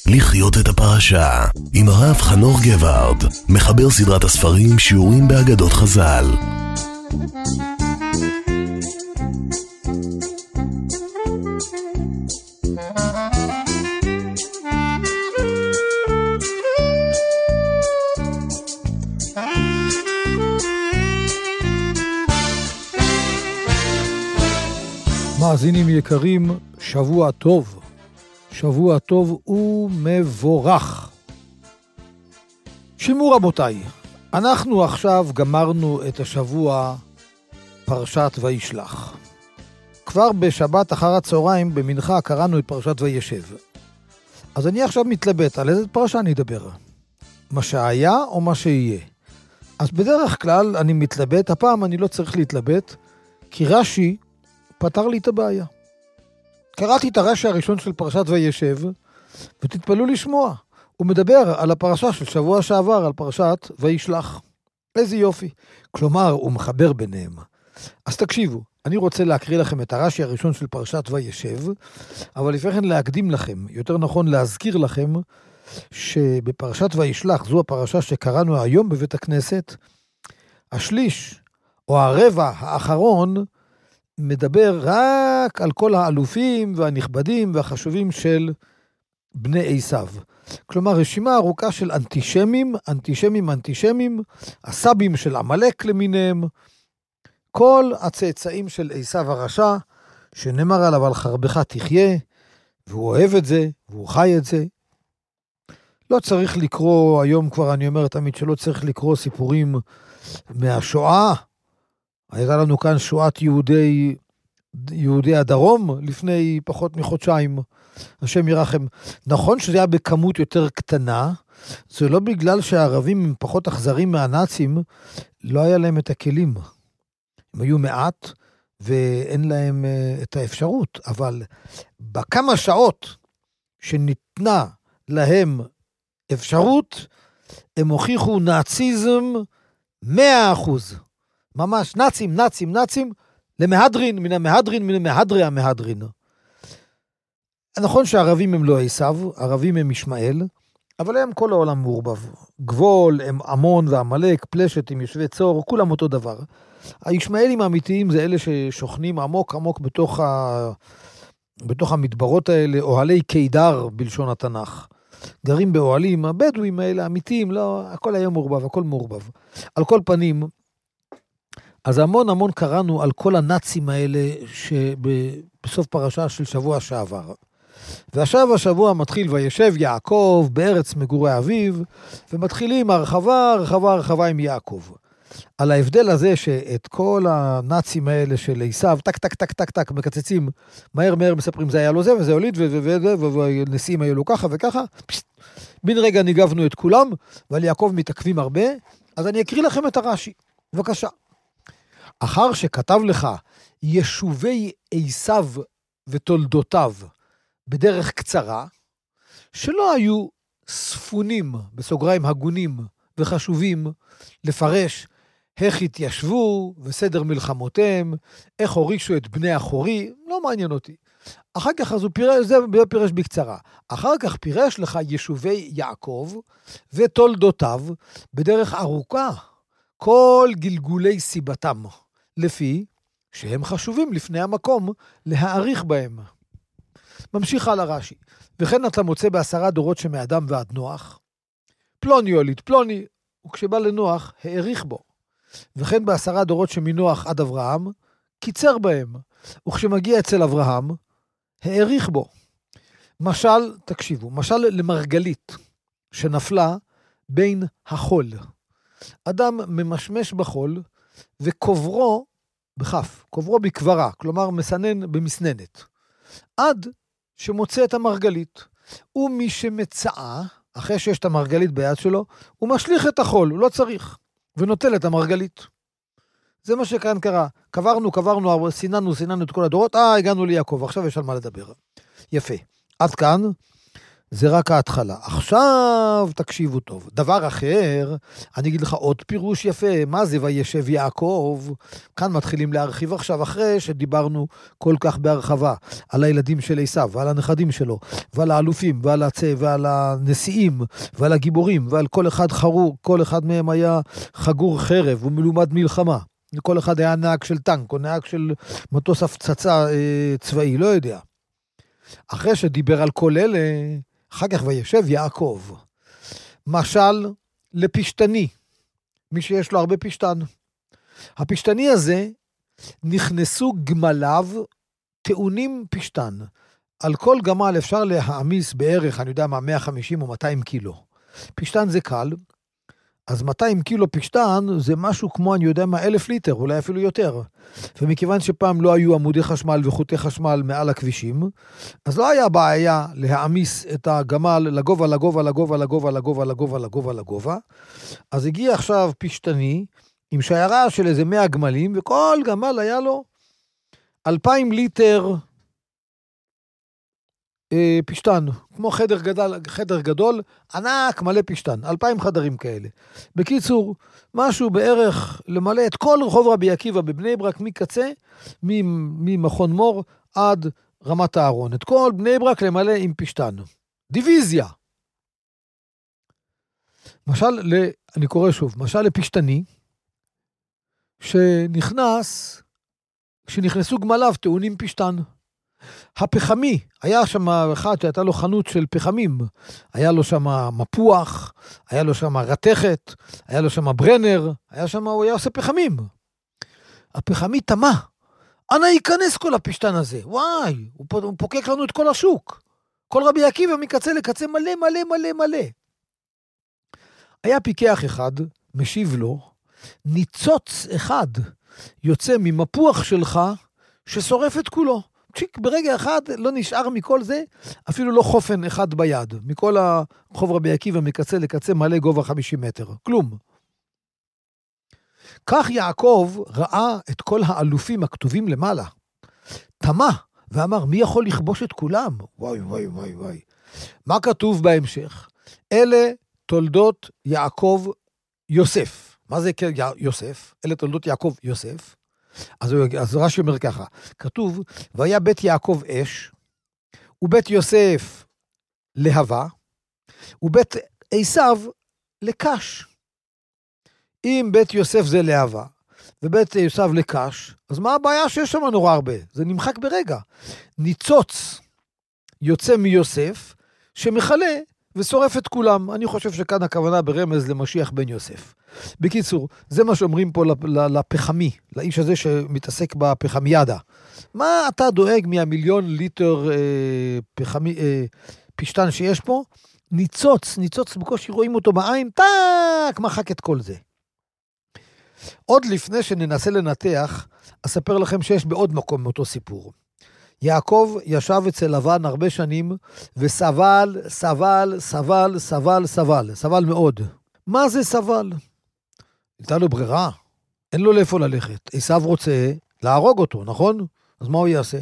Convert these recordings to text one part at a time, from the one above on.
לחיות את הפרשה עם הרב חנוך גבארד, מחבר סדרת הספרים שיעורים באגדות חז"ל. מאזינים יקרים, שבוע טוב. שבוע טוב ומבורך. שימו רבותיי, אנחנו עכשיו גמרנו את השבוע פרשת וישלח. כבר בשבת אחר הצהריים במנחה קראנו את פרשת וישב. אז אני עכשיו מתלבט על איזה פרשה אני אדבר. מה שהיה או מה שיהיה. אז בדרך כלל אני מתלבט, הפעם אני לא צריך להתלבט, כי רש"י פתר לי את הבעיה. קראתי את הרש"י הראשון של פרשת וישב, ותתפלו לשמוע. הוא מדבר על הפרשה של שבוע שעבר, על פרשת וישלח. איזה יופי. כלומר, הוא מחבר ביניהם. אז תקשיבו, אני רוצה להקריא לכם את הרש"י הראשון של פרשת וישב, אבל לפני כן להקדים לכם, יותר נכון להזכיר לכם, שבפרשת וישלח, זו הפרשה שקראנו היום בבית הכנסת, השליש, או הרבע האחרון, מדבר רק על כל האלופים והנכבדים והחשובים של בני עשיו. כלומר, רשימה ארוכה של אנטישמים, הסבים של עמלק למיניהם, כל הצאצאים של עשיו הרשע, שנאמר עליו על חרבך תחיה, והוא אוהב את זה, והוא חי את זה. לא צריך לקרוא, היום כבר אני אומר תמיד שלא צריך לקרוא סיפורים מהשואה, הייתה לנו כאן שואת יהודי הדרום לפני פחות מחודשיים, השם ירחם. נכון שזה היה בכמות יותר קטנה, זה לא בגלל שהערבים הם פחות אכזרים מהנאצים, לא היה להם את הכלים. הם היו מעט ואין להם את האפשרות, אבל בכמה שעות שניתנה להם אפשרות, הם הוכיחו נאציזם 100%. ממש נאצים, למהדרין, מן המהדרי המהדרין. נכון שהערבים הם לא עשיו, ערבים הם ישמעאל, אבל הם כל העולם מעורבב. גבול, הם עמון ועמלק, פלשת עם יושבי צור, כולם אותו דבר. הישמעאלים האמיתיים זה אלה ששוכנים עמוק בתוך המדברות האלה, אוהלי קידר בלשון התנ"ך. גרים באוהלים, הבדואים האלה אמיתיים, לא, הכל היה מעורבב, הכל מעורבב. על כל פנים, אז המון קראנו על כל הנאצים האלה שבסוף פרשה של שבוע שעבר. ועכשיו השבוע מתחיל וישב יעקב בארץ מגורי אביו, ומתחילים הרחבה עם יעקב. על ההבדל הזה שאת כל הנאצים האלה של עשיו, טק, מקצצים, מהר מספרים זה היה לו זה, וזה הוליד, ונשיאים היו לו ככה וככה, בין רגע ניגבנו את כולם, ועל יעקב מתעכבים הרבה, אז אני אקריא לכם את הרש"י, בבקשה. אחר שכתב לך ישובי עשיו ותולדותיו בדרך קצרה, שלא היו ספונים, בסוגריים הגונים וחשובים, לפרש איך התיישבו וסדר מלחמותיהם, איך הורישו את בני החורי, לא מעניין אותי. אחר כך אז הוא פירש בקצרה. אחר כך פירש לך ישובי יעקב ותולדותיו בדרך ארוכה, כל גלגולי סיבתם, לפי שהם חשובים לפני המקום להאריך בהם. ממשיך על הרש"י. וכן אתה מוצא ב10 דורות שמאדם ועד נוח, פלוני הוליד פלוני, וכשבא לנוח האריך בו. וכן ב10 דורות שמנוח עד אברהם, קיצר בהם. וכשמגיע אצל אברהם, האריך בו. משל, תקשיבו, משל למרגלית שנפלה בין החול. אדם ממשמש בחול, וקוברו בכף, קוברו בקברה, כלומר מסנן במסננת, עד שמוצא את המרגלית. ומי שמצאה, אחרי שיש את המרגלית ביד שלו, הוא משליך את החול, הוא לא צריך, ונוטל את המרגלית. זה מה שכאן קרה. קברנו, סיננו את כל הדורות, הגענו ליעקב, עכשיו יש על מה לדבר. יפה. עד כאן, זה רק ההתחלה. עכשיו תקשיבו טוב. דבר אחר, אני אגיד לך עוד פירוש יפה, מה זה וישב יעקב? כאן מתחילים להרחיב עכשיו, אחרי שדיברנו כל כך בהרחבה, על הילדים של עשיו, ועל הנכדים שלו, ועל האלופים, ועל הנשיאים, ועל הגיבורים, ועל כל אחד חרור, כל אחד מהם היה חגור חרב, ומלומד מלחמה. כל אחד היה נהג של טנק, או נהג של מטוס הפצצה צבאי, לא יודע. אחרי שדיבר על כל אלה, אחר כך וישב יעקב. משל לפשטני, מי שיש לו הרבה פשטן. הפשטני הזה, נכנסו גמליו טעונים פשטן. על כל גמל אפשר להעמיס בערך, אני יודע מה, 150 או 200 קילו. פשטן זה קל, אז 200 קילו פשטן זה משהו כמו, אני יודע מה, 1,000 ליטר, אולי אפילו יותר. ומכיוון שפעם לא היו עמודי חשמל וחוטי חשמל מעל הכבישים, אז לא היה בעיה להעמיס את הגמל לגובה, לגובה, לגובה, לגובה, לגובה, לגובה, לגובה, לגובה. אז הגיע עכשיו פשטני, עם שיירה של איזה 100 גמלים, וכל גמל היה לו 2,000 ליטר פשטן, כמו חדר גדול, ענק, מלא פשטן, 2,000 חדרים כאלה. בקיצור, משהו בערך למלא את כל רחוב רבי עקיבא בבני ברק, מקצה, ממכון מור עד רמת הארון. את כל בני ברק למלא עם פשטן. דיוויזיה. אני קורא שוב, משל לפשטני, שנכנסו גמליו טעונים פשטן. הפחמי, היה שם אחד שהייתה לו חנות של פחמים, היה לו שם מפוח, היה לו שם רתכת, היה לו שם ברנר, הוא היה עושה פחמים. הפחמי תמה, אנה ייכנס כל הפשטן הזה? וואי, הוא פוקק לנו את כל השוק. כל רבי עקיבא מקצה לקצה מלא מלא מלא מלא. היה פיקח אחד, משיב לו, ניצוץ אחד יוצא ממפוח שלך ששורף את כולו. ברגע אחד לא נשאר מכל זה, אפילו לא חופן אחד ביד. מכל הרחוב רבי עקיבא מקצה לקצה מלא גובה 50 מטר. כלום. כך יעקב ראה את כל האלופים הכתובים למעלה. תמה ואמר, מי יכול לכבוש את כולם? וואי וואי וואי וואי. מה כתוב בהמשך? אלה תולדות יעקב יוסף. מה זה יוסף? אלה תולדות יעקב יוסף. אז רש"י אומר ככה, כתוב, והיה בית יעקב אש, ובית יוסף להבה, ובית עשיו לקש. אם בית יוסף זה להבה, ובית עשיו לקש, אז מה הבעיה שיש שם נורא הרבה? זה נמחק ברגע. ניצוץ יוצא מיוסף, שמחלה ושורף את כולם. אני חושב שכאן הכוונה ברמז למשיח בן יוסף. בקיצור, זה מה שאומרים פה לפחמי, לאיש הזה שמתעסק בפחמיאדה. מה אתה דואג מה1,000,000 ליטר פשטן שיש פה? ניצוץ, בקושי רואים אותו בעין, טק, מחק את כל זה. עוד לפני שננסה לנתח, אספר לכם שיש בעוד מקום מאותו סיפור. יעקב ישב אצל לבן הרבה שנים, וסבל מאוד. מה זה סבל? הייתה לו ברירה, אין לו לאיפה ללכת. עשיו רוצה להרוג אותו, נכון? אז מה הוא יעשה?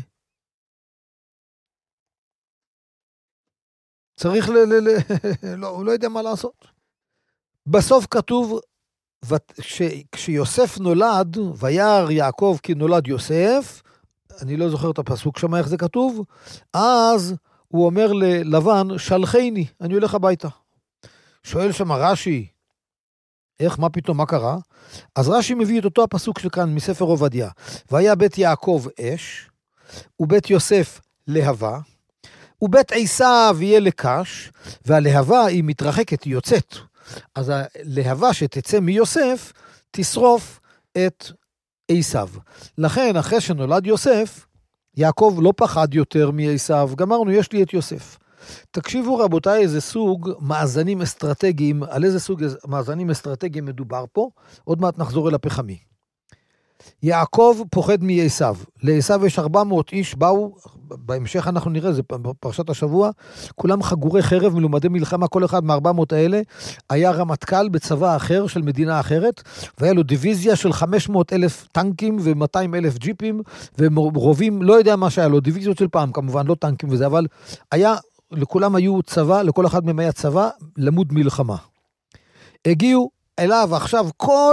צריך הוא לא יודע מה לעשות. בסוף כתוב, כשיוסף נולד, וירא יעקב כי נולד יוסף, אני לא זוכר את הפסוק שם, איך זה כתוב, אז הוא אומר ללבן, שלחני, אני הולך הביתה. שואל שם רש"י, איך, מה פתאום, מה קרה? אז רש"י מביא את אותו הפסוק שכאן מספר עובדיה. והיה בית יעקב אש, ובית יוסף להבה, ובית עשיו יהיה לקש, והלהבה היא מתרחקת, היא יוצאת. אז הלהבה שתצא מיוסף, תשרוף את עשיו. לכן, אחרי שנולד יוסף, יעקב לא פחד יותר מעשיו, גמרנו, יש לי את יוסף. תקשיבו רבותיי, איזה סוג מאזנים אסטרטגיים, על איזה סוג מאזנים אסטרטגיים מדובר פה, עוד מעט נחזור אל הפחמי. יעקב פוחד מעשיו, לעשיו יש 400 איש, באו, בהמשך אנחנו נראה, זה פרשת השבוע, כולם חגורי חרב, מלומדי מלחמה, כל אחד מ400 האלה, היה רמטכ"ל בצבא אחר של מדינה אחרת, והיה לו דיוויזיה של 500,000 טנקים ו200,000 ג'יפים, ורובים, לא יודע מה שהיה לו, דיוויזיות של פעם, כמובן, לא טנקים וזה, אבל היה לכולם היו צבא, לכל אחד מהם היה צבא, למוד מלחמה. הגיעו אליו עכשיו כל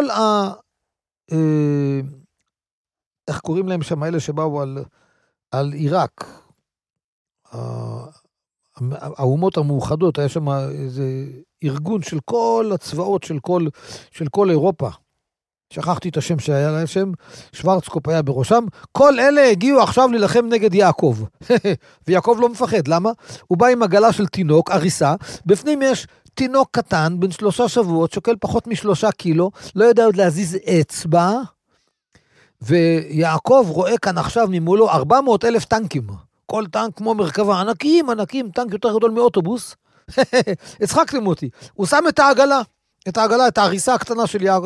איך קוראים להם שם, האלה שבאו על עיראק, האומות המאוחדות, היה שם איזה ארגון של כל הצבאות של כל אירופה. שכחתי את השם שהיה לה שם, שוורצקופ היה בראשם. כל אלה הגיעו עכשיו להילחם נגד יעקב. ויעקב לא מפחד, למה? הוא בא עם עגלה של תינוק, אריסה, בפנים יש תינוק קטן, בן 3 שבועות, שוקל פחות מ3 קילו, לא יודע עוד להזיז אצבע, ויעקב רואה כאן עכשיו ממולו 400,000 טנקים. כל טנק כמו מרכבה, ענקים, טנק יותר גדול מאוטובוס. הצחקתם אותי. הוא שם את העגלה, את האריסה הקטנה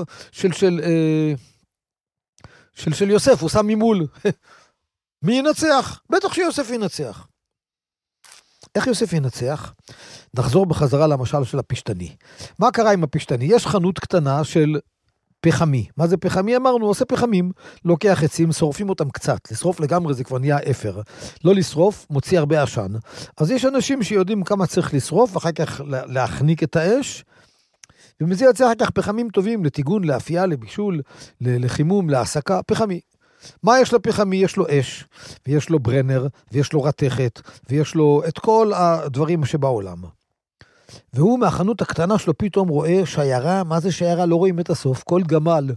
של יוסף, הוא שם ממול. מי ינצח? בטח שיוסף ינצח. איך יוסף ינצח? נחזור בחזרה למשל של הפשטני. מה קרה עם הפשטני? יש חנות קטנה של פחמי. מה זה פחמי? אמרנו, עושה פחמים, לוקח עצים, שורפים אותם קצת. לשרוף לגמרי זה כבר נהיה אפר. לא לשרוף, מוציא הרבה עשן. אז יש אנשים שיודעים כמה צריך לשרוף, ואחר כך להחניק את האש, ומזה יוצא אחר כך פחמים טובים לטיגון, לאפייה, לבישול, לחימום, להסקה, פחמי. מה יש לפחמי? יש לו אש, ויש לו ברנר, ויש לו רתכת, ויש לו את כל הדברים שבעולם. והוא מהחנות הקטנה שלו פתאום רואה שיירה, מה זה שיירה? לא רואים את הסוף, כל גמל,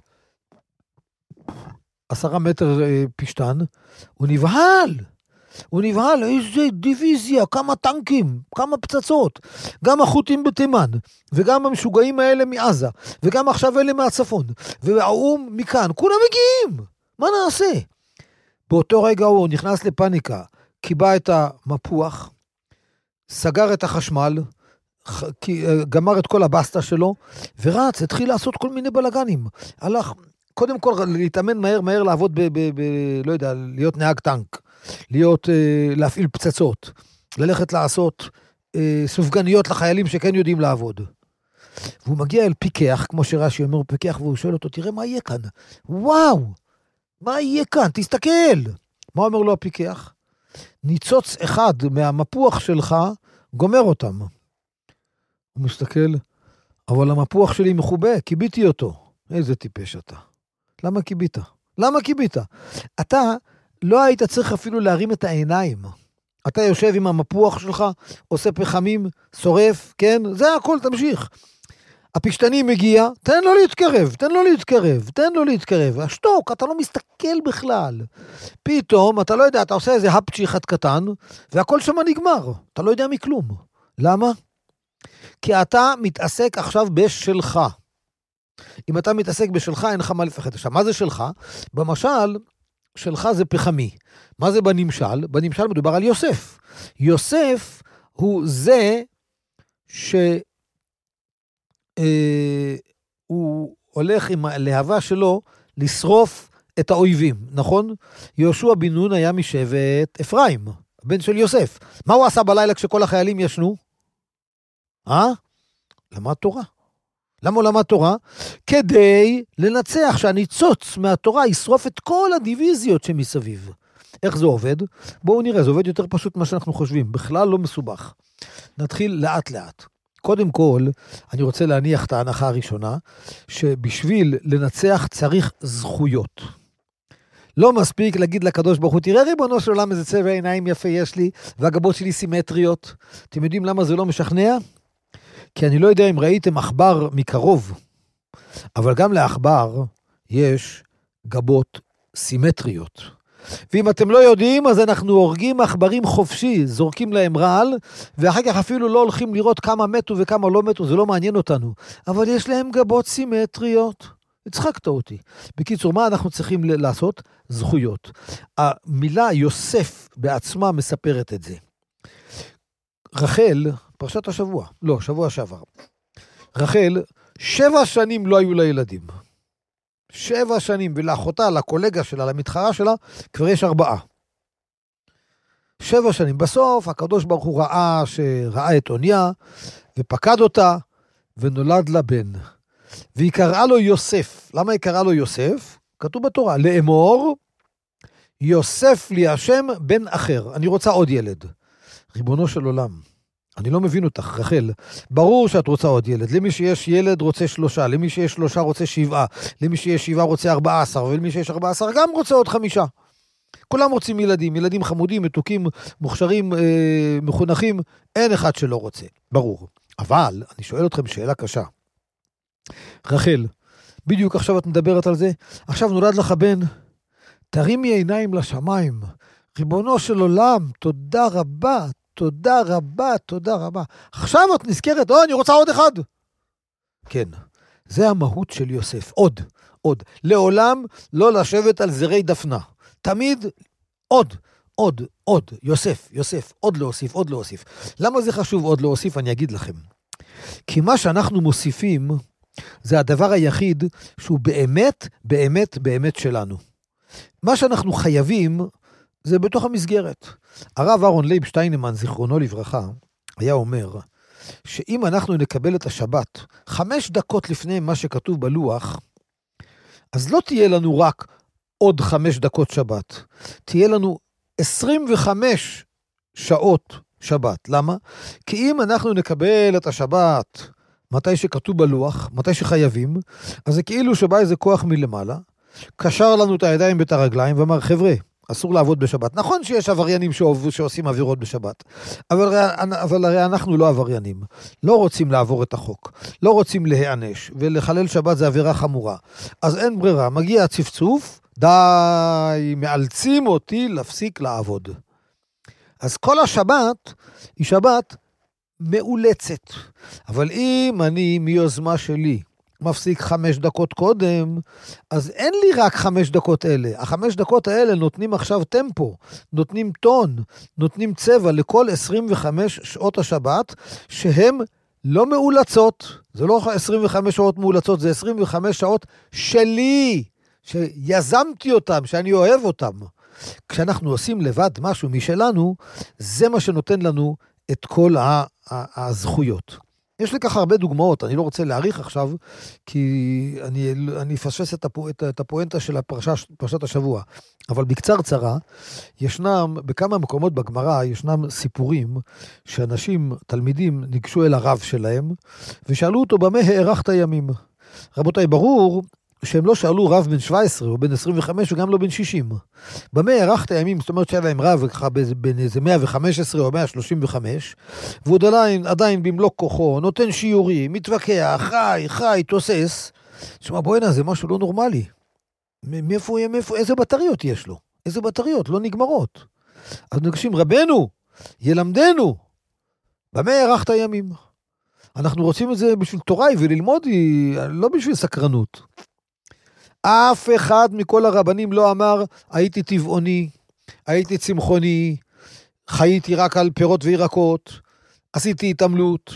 10 מטר פשטן, הוא נבהל, איזה דיוויזיה, כמה טנקים, כמה פצצות, גם החות'ים בתימן, וגם המשוגעים האלה מעזה, וגם עכשיו אלה מהצפון, והאום מכאן, כולם מגיעים, מה נעשה? באותו רגע הוא נכנס לפניקה, קיבע את המפוח, סגר את החשמל, גמר את כל הבסטה שלו, ורץ, התחיל לעשות כל מיני בלגנים, הלך, קודם כל להתאמן מהר לעבוד לא יודע, להיות נהג טנק, להפעיל פצצות, ללכת לעשות סופגניות לחיילים שכן יודעים לעבוד. והוא מגיע אל פיקח, כמו שרש"י אומר פיקח, והוא שואל אותו, תראה מה יהיה כאן. וואו, מה יהיה כאן? תסתכל. מה אומר לו הפיקח? ניצוץ אחד מהמפוח שלך גומר אותם. הוא מסתכל, אבל המפוח שלי מחובה, קיביתי אותו. איזה טיפש אתה. למה קיבית? אתה לא היית צריך אפילו להרים את העיניים. אתה יושב עם המפוח שלך, עושה פחמים, שורף, כן? זה הכל, תמשיך. הפשטני מגיע, תן לו להתקרב. השתוק, אתה לא מסתכל בכלל. פתאום, אתה לא יודע, אתה עושה איזה הפצ'י אחד קטן, והכל שם נגמר. אתה לא יודע מכלום. למה? כי אתה מתעסק עכשיו בשלך. אם אתה מתעסק בשלך, אין לך מה לפחד. עכשיו, מה זה שלך? במשל, שלך זה פחמי. מה זה בנמשל? בנמשל מדובר על יוסף. יוסף הוא זה הוא הולך עם הלהבה שלו לשרוף את האויבים, נכון? יהושע בן נון היה משבט אפרים, הבן של יוסף. מה הוא עשה בלילה כשכל החיילים ישנו? למד תורה. למה הוא למד תורה? כדי לנצח, שהניצוץ מהתורה ישרוף את כל הדיוויזיות שמסביב. איך זה עובד? בואו נראה, זה עובד יותר פשוט מה שאנחנו חושבים, בכלל לא מסובך. נתחיל לאט לאט. קודם כל, אני רוצה להניח את ההנחה הראשונה, שבשביל לנצח צריך זכויות. לא מספיק להגיד לקדוש ברוך הוא, תראה ריבונו של עולם איזה צבע עיניים יפה יש לי, והגבות שלי סימטריות. אתם יודעים למה זה לא משכנע? כי אני לא יודע אם ראיתם עכבר מקרוב, אבל גם לעכבר יש גבות סימטריות. ואם אתם לא יודעים, אז אנחנו הורגים עכברים חופשי, זורקים להם רעל, ואחר כך אפילו לא הולכים לראות כמה מתו וכמה לא מתו, זה לא מעניין אותנו. אבל יש להם גבות סימטריות. הצחקת אותי. בקיצור, מה אנחנו צריכים לעשות? זכויות. המילה יוסף בעצמה מספרת את זה. רחל, פרשת השבוע, לא, שבוע שעבר. רחל, 7 שנים לא היו לה ילדים. 7 שנים, ולאחותה, לקולגה שלה, למתחרה שלה, כבר יש 4. 7 שנים. בסוף, הקדוש ברוך הוא ראה את אוניה, ופקד אותה, ונולד לה בן. והיא קראה לו יוסף. למה היא קראה לו יוסף? כתוב בתורה, לאמור, יוסף לי השם בן אחר. אני רוצה עוד ילד. ריבונו של עולם, אני לא מבין אותך, רחל. ברור שאת רוצה עוד ילד. למי שיש ילד רוצה 3, למי שיש 3 רוצה 7, למי שיש 7 רוצה 14, ולמי שיש 14 גם רוצה עוד 5. כולם רוצים ילדים, ילדים חמודים, מתוקים, מוכשרים, מחונכים, אין אחד שלא רוצה, ברור. אבל אני שואל אתכם שאלה קשה. רחל, בדיוק עכשיו את מדברת על זה, עכשיו נולד לך בן, תרימי עיניים לשמיים, ריבונו של עולם, תודה רבה, תודה רבה, תודה רבה. עכשיו את נזכרת, אני רוצה עוד אחד. כן, זה המהות של יוסף, עוד. לעולם לא לשבת על זרי דפנה. תמיד עוד. יוסף, עוד להוסיף. למה זה חשוב עוד להוסיף? אני אגיד לכם. כי מה שאנחנו מוסיפים, זה הדבר היחיד שהוא באמת שלנו. מה שאנחנו חייבים, זה בתוך המסגרת. הרב אהרון לייב שטיינמן, זיכרונו לברכה, היה אומר, שאם אנחנו נקבל את השבת 5 דקות לפני מה שכתוב בלוח, אז לא תהיה לנו רק עוד 5 דקות שבת, תהיה לנו 25 שעות שבת. למה? כי אם אנחנו נקבל את השבת מתי שכתוב בלוח, מתי שחייבים, אז זה כאילו שבא איזה כוח מלמעלה, קשר לנו את הידיים ואת הרגליים ואמר, חבר'ה, אסור לעבוד בשבת. נכון שיש עבריינים שעושים עבירות בשבת, אבל הרי אנחנו לא עבריינים. לא רוצים לעבור את החוק, לא רוצים להיענש, ולחלל שבת זה עבירה חמורה. אז אין ברירה, מגיע הצפצוף, די, מאלצים אותי להפסיק לעבוד. אז כל השבת היא שבת מאולצת. אבל אם אני מיוזמה שלי מפסיק 5 דקות קודם, אז אין לי רק 5 דקות אלה. 5 דקות האלה נותנים עכשיו טמפו, נותנים טון, נותנים צבע לכל 25 שעות השבת, שהן לא מאולצות. זה לא 25 שעות מאולצות, זה 25 שעות שלי, שיזמתי אותם, שאני אוהב אותם. כשאנחנו עושים לבד משהו משלנו, זה מה שנותן לנו את כל הזכויות. יש לי ככה הרבה דוגמאות, אני לא רוצה להאריך עכשיו, כי אני אפספס את הפואנטה של פרשת השבוע. אבל בקצרה, ישנם, בכמה מקומות בגמרא, ישנם סיפורים שאנשים, תלמידים, ניגשו אל הרב שלהם, ושאלו אותו במה הארכת ימים. רבותיי, ברור שהם לא שאלו רב בן 17 או בן 25 וגם לא בן 60. במה הארכת ימים? זאת אומרת שהיה להם רב בין איזה 115 או 135, והוא עדיין במלוא כוחו, נותן שיעורים, מתווכח, חי, תוסס. תשמע, בואי זה משהו לא נורמלי. מאיפה, איזה בטריות יש לו? איזה בטריות? לא נגמרות. אז נגשים, רבנו, ילמדנו, במה הארכת ימים? אנחנו רוצים את זה בשביל תוראי וללמוד, לא בשביל סקרנות. אף אחד מכל הרבנים לא אמר, הייתי טבעוני, הייתי צמחוני, חייתי רק על פירות וירקות, עשיתי התעמלות,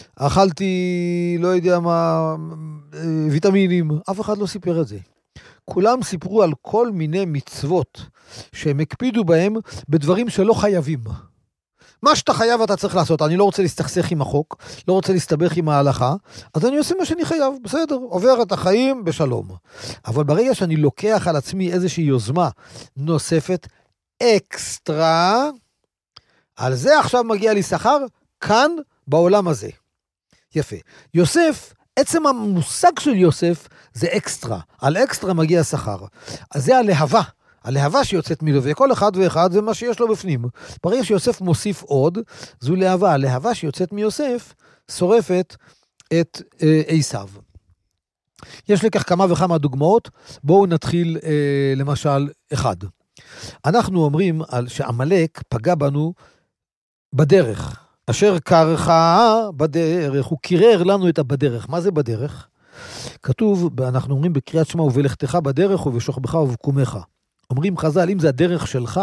אכלתי, לא יודע מה, ויטמינים, אף אחד לא סיפר את זה. כולם סיפרו על כל מיני מצוות שהם הקפידו בהם בדברים שלא חייבים. מה שאתה חייב אתה צריך לעשות, אני לא רוצה להסתכסך עם החוק, לא רוצה להסתבך עם ההלכה, אז אני עושה מה שאני חייב, בסדר, עובר את החיים בשלום. אבל ברגע שאני לוקח על עצמי איזושהי יוזמה נוספת, אקסטרה, על זה עכשיו מגיע לי שכר, כאן בעולם הזה. יפה. יוסף, עצם המושג של יוסף זה אקסטרה, על אקסטרה מגיע שכר. אז זה הלהבה. הלהבה שיוצאת מלו, וכל אחד ואחד זה מה שיש לו בפנים. ברגע שיוסף מוסיף עוד, זו להבה. הלהבה שיוצאת מיוסף שורפת את עשיו. יש לכך כמה וכמה דוגמאות, בואו נתחיל למשל אחד. אנחנו אומרים שעמלק פגע בנו בדרך, אשר קרחה בדרך, הוא קירר לנו את הבדרך. מה זה בדרך? כתוב, אנחנו אומרים בקריאת שמע, ובלכתך בדרך ובשוכבך ובקומך. אומרים חז"ל, אם זה הדרך שלך,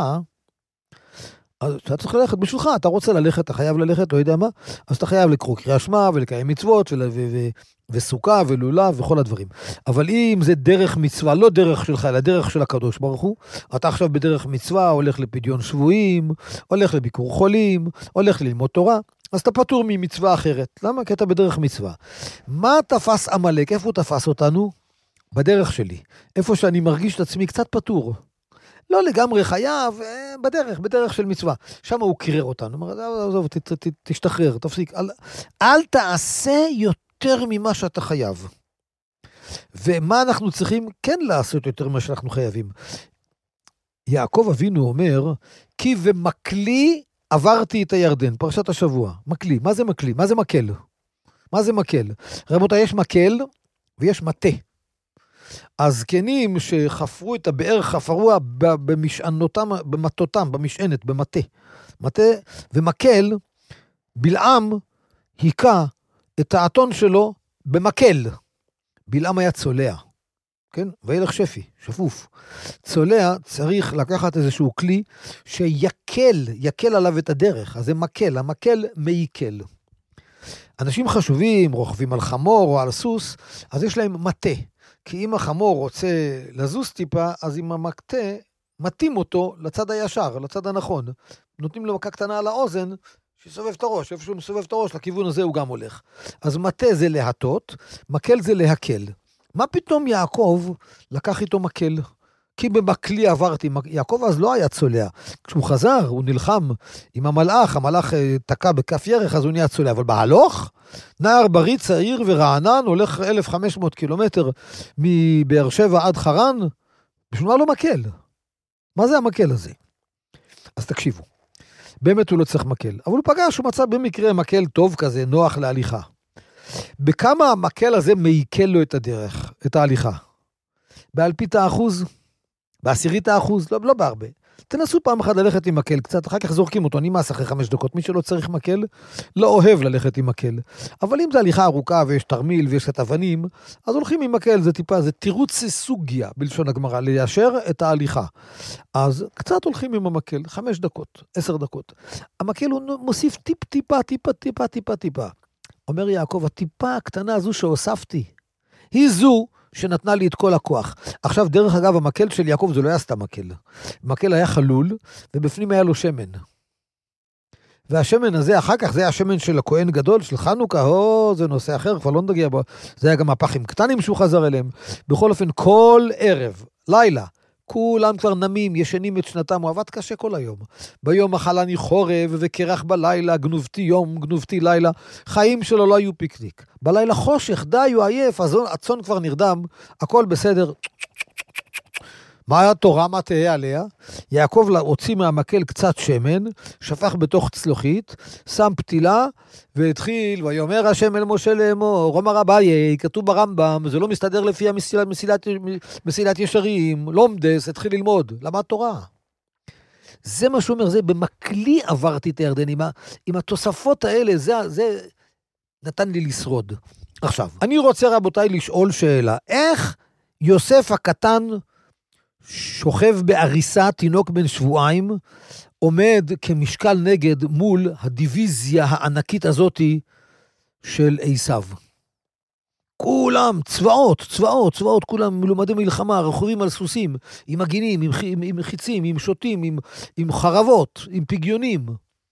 אז אתה צריך ללכת בשבילך, אתה רוצה ללכת, אתה חייב ללכת, לא יודע מה, אז אתה חייב לקרוא קריאת שמע ולקיים מצוות וסוכה ולולב וכל הדברים. אבל אם זה דרך מצווה, לא דרך שלך, אלא דרך של הקדוש ברוך הוא, אתה עכשיו בדרך מצווה, הולך לפדיון שבויים, הולך לביקור חולים, הולך ללמוד תורה, אז אתה פטור ממצווה אחרת. למה? כי אתה בדרך מצווה. מה תפס עמלק? איפה הוא תפס אותנו? בדרך שלי. איפה שאני מרגיש את עצמי קצת פטור. לא לגמרי חייב, בדרך של מצווה. שם הוא קירר אותנו, הוא אומר, עזוב, תשתחרר, תפסיק, אל תעשה יותר ממה שאתה חייב. ומה אנחנו צריכים כן לעשות יותר ממה שאנחנו חייבים? יעקב אבינו אומר, כי ומקלי עברתי את הירדן, פרשת השבוע, מקלי, מה זה מקלי? מה זה מקל? מה זה מקל? רבותיי, יש מקל ויש מטה. הזקנים שחפרו את הבאר, חפרוה במשענותם, במטותם, במשענת, במטה. מטה ומקל, בלעם היכה את האתון שלו במקל. בלעם היה צולע, כן? וילך שפי, שפוף. צולע צריך לקחת איזשהו כלי שיקל עליו את הדרך. אז זה מקל, המקל מייקל. אנשים חשובים, רוכבים על חמור או על סוס, אז יש להם מטה. כי אם החמור רוצה לזוז טיפה, אז עם המקטה, מתאים אותו לצד הישר, לצד הנכון. נותנים לו מכה קטנה על האוזן, שסובב את הראש, איפה שהוא מסובב את הראש, לכיוון הזה הוא גם הולך. אז מטה זה להטות, מקל זה להקל. מה פתאום יעקב לקח איתו מקל? כי במקלי עברתי, יעקב אז לא היה צולע. כשהוא חזר, הוא נלחם עם המלאך תקע בכף ירך, אז הוא נהיה צולע. אבל בהלוך, נער בריא צעיר ורענן, הולך 1,500 קילומטר מבאר שבע עד חרן, בשביל מה לא מקל? מה זה המקל הזה? אז תקשיבו, באמת הוא לא צריך מקל, אבל הוא פגש, הוא מצא במקרה מקל טוב כזה, נוח להליכה. בכמה המקל הזה מייקל לו את הדרך, את ההליכה? באלפית האחוז? בעשירית האחוז? לא בהרבה. תנסו פעם אחת ללכת עם מקל קצת, אחר כך זורקים אותו, נמאס אחרי 5 דקות. מי שלא צריך מקל, לא אוהב ללכת עם מקל. אבל אם זה הליכה ארוכה ויש תרמיל ויש את אבנים, אז הולכים עם מקל, זה טיפה, זה תירוץ סוגיה, בלשון הגמרא, ליישר את ההליכה. אז קצת הולכים עם המקל, 5 דקות, 10 דקות. המקל הוא מוסיף טיפה. אומר יעקב, הטיפה הקטנה הזו שהוספתי, היא זו שנתנה לי את כל הכוח. עכשיו, דרך אגב, המקל של יעקב זה לא היה סתם מקל. המקל היה חלול, ובפנים היה לו שמן. והשמן הזה, אחר כך, זה היה השמן של הכהן גדול, של חנוכה, זה נושא אחר, כבר לא נגיע בו. זה היה גם הפחים קטנים שהוא חזר אליהם. בכל אופן, כל ערב, לילה, כולם כבר נמים, ישנים את שנתם, הוא עבד קשה כל היום. ביום אכלני חורב וקרח בלילה, גנובתי יום, גנובתי לילה. חיים שלו לא היו פיקניק. בלילה חושך, די, הוא עייף, הצאן כבר נרדם, הכל בסדר. מה התורה, מה תהיה עליה? יעקב הוציא מהמקל קצת שמן, שפך בתוך צלוחית, שם פתילה, והתחיל, ויאמר השם אל משה לאמור, אמר אביי, כתוב ברמב"ם, זה לא מסתדר לפי מסילת ישרים, לומדס, התחיל ללמוד, למד תורה. זה מה שהוא אומר, זה במקלי עברתי את הירדן, עם התוספות האלה, זה נתן לי לשרוד. עכשיו, אני רוצה רבותיי לשאול שאלה, איך יוסף הקטן שוכב בעריסה, תינוק בן שבועיים, עומד כמשקל נגד מול הדיוויזיה הענקית הזאת של עשיו. כולם, צבאות, כולם מלומדי מלחמה, רכובים על סוסים, עם מגינים, עם חיצים, עם שוטים, עם חרבות, עם פגיונים.